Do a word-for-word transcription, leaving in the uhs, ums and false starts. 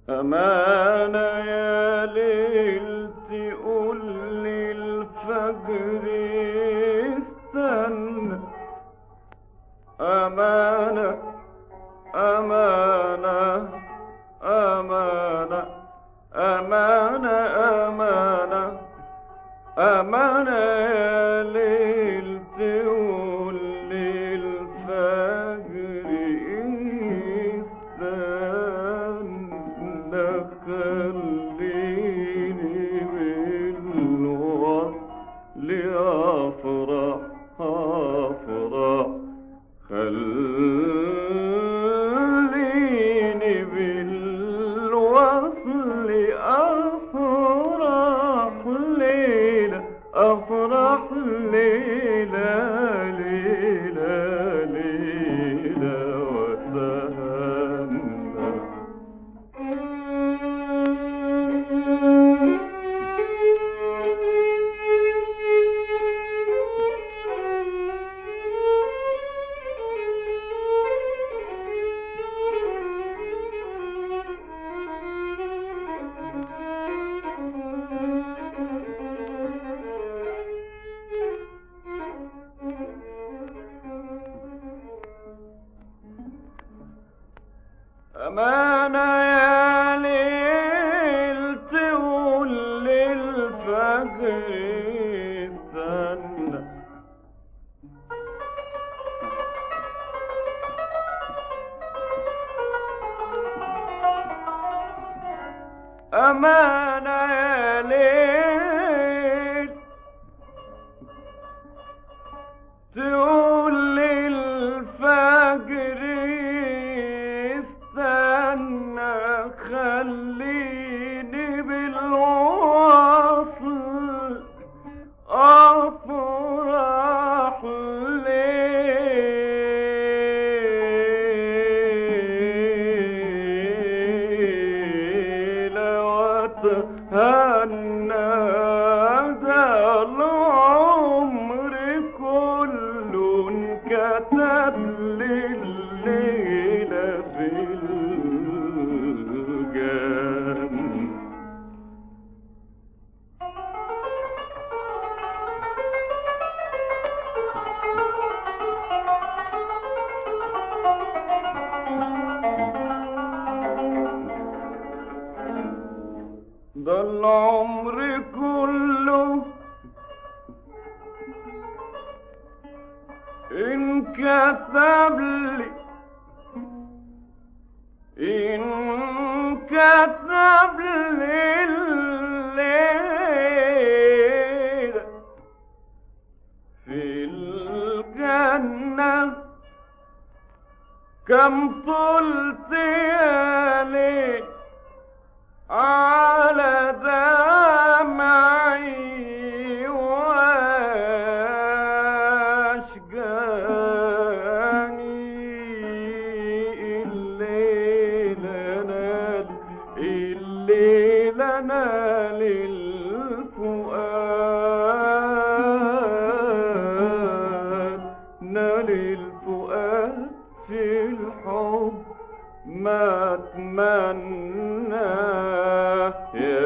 أمانة يا ليل تقول لي الفجر استنى. أمانة أمانة أمانة أمانة أمانة أمانة يا ليل تقول لي الفجر استنى. خليني بالوصل أفرح أفرح. خليني بالوصل أفرح ليلة أفرح ليلة ليلة ليلة وتهنى. أمانة يا ليل تقول للفجر استنى. أمانة يا ليل تقول للفجر استنى. خليني بالوصل أفرح ليلة وتهنى. ده العمر كله انكتب لليلة في الجنة. ده العمر كله انكتب لي انكتب لي الليلة في الجنة. كم طلت يا ليل على دمعي واشجاني. الليلة نال الليلة نال الفؤاد نال الفؤاد في الحب ما اتمنى. يا